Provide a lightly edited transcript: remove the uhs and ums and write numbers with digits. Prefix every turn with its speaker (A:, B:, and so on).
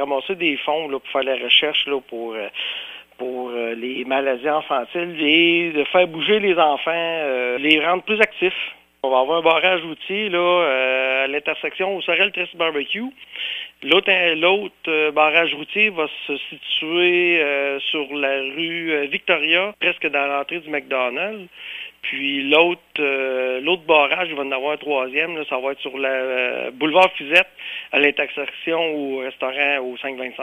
A: ramasser des fonds là, pour faire la recherche là, pour les maladies infantiles et de faire bouger les enfants, les rendre plus actifs. On va avoir un barrage routier là, à l'intersection au Sorel-Tracy Barbecue. L'autre barrage routier va se situer sur la rue Victoria, presque dans l'entrée du McDonald's. Puis l'autre barrage, il va en avoir un troisième, là, ça va être sur le boulevard Fusette, à l'intersection au restaurant au 525.